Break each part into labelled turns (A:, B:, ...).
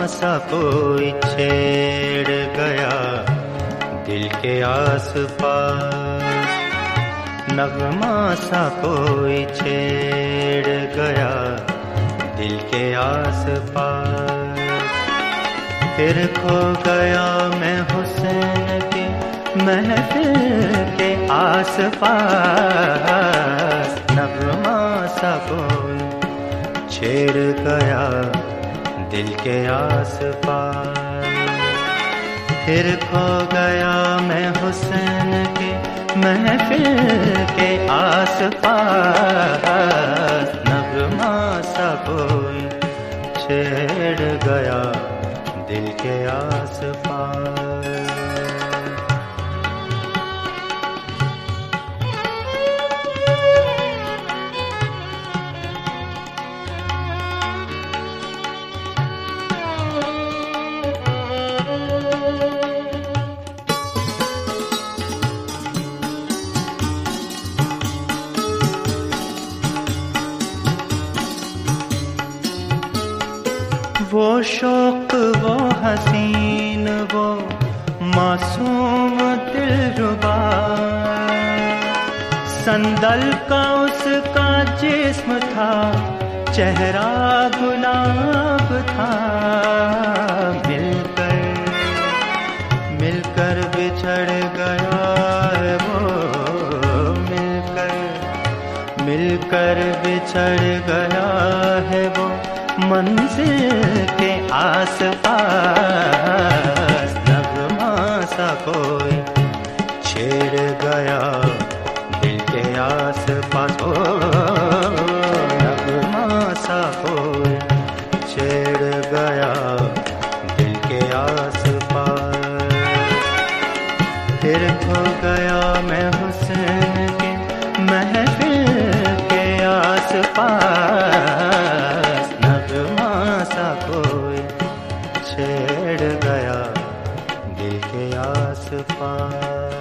A: सा कोई छेड़ गया दिल के आस-पास, नगमा सा कोई छेड़ गया दिल के आस-पास। फिर खो गया मैं हुस्न के महफिल के आस-पास, नगमा सा कोई छेड़ गया दिल के आस-पास। फिर खो गया मैं हुस्न के महफिल के आस-पास, नगमा सा कोई छेड़ गया दिल के आस-पास। वो शौक, वो हसीन, वो मासूम दिलरुबा, संदल का उसका जिस्म था, चेहरा गुलाब था। मिलकर बिछड़ गया है वो, मिलकर बिछड़ गया है वो मंजिल के आस-पास, नगमा सा कोई छेड़ गया दिल के आस-पास। ओ नगमा सा कोई छेड़ गया दिल के आस-पास। फिर खो गया मैं हुस्न के महफिल के आस-पास, सा कोई छेड़ गया दिल के आस-पास।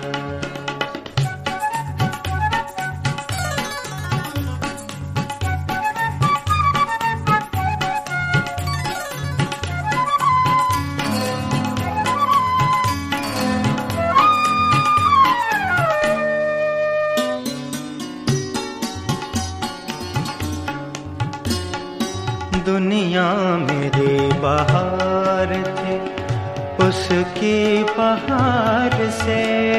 A: दुनिया मेरी बहार थी, उसकी बहार से,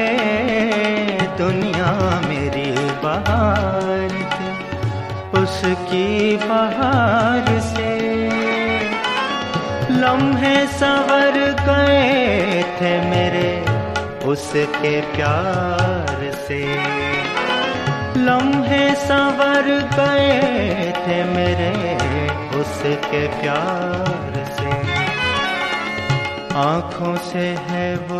A: दुनिया मेरी बहार थी, उसकी बहार से। लम्हे संवर गए थे मेरे उसके प्यार से, लम्हे संवर गए थे मेरे उसके प्यार से। आँखों से है वो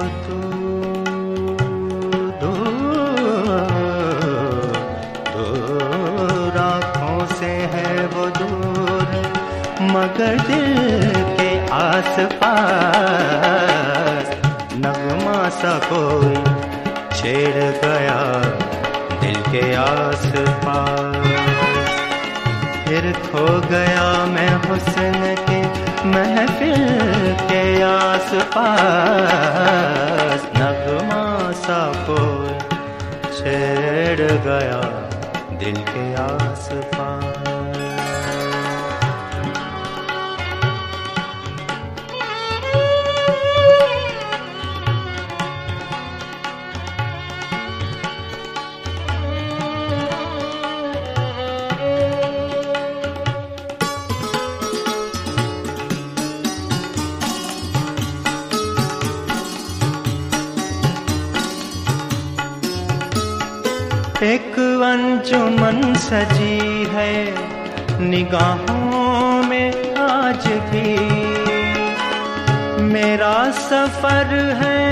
A: दूर, आँखों से है वो दूर, मगर दिल के आस-पास, नगमा सा कोई छेड़ गया दिल के आस-पास। फिर खो गया मैं हुस्न के महफिल के आस-पास, नगमा सा कोई छेड़ गया दिल के आस-पास। एक अंजुमन सजी है निगाहों में आज भी, मेरा सफर है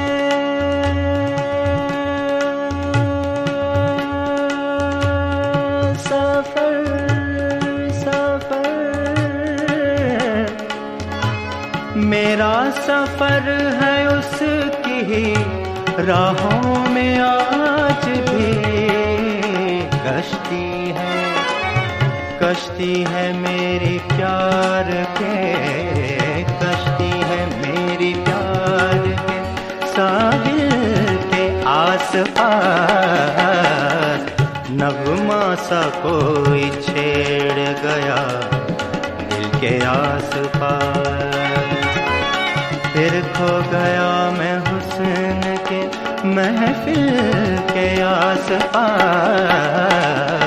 A: सफर मेरा सफर है उसकी ही राहों में आज भी। कश्ती है कश्ती है मेरी प्यार के, कश्ती है मेरी प्यार के, साहिल के आस पास नगमा सा कोई छेड़ गया दिल के आस पास। फिर खो गया मैं हुस्न के महफिल के आस पास।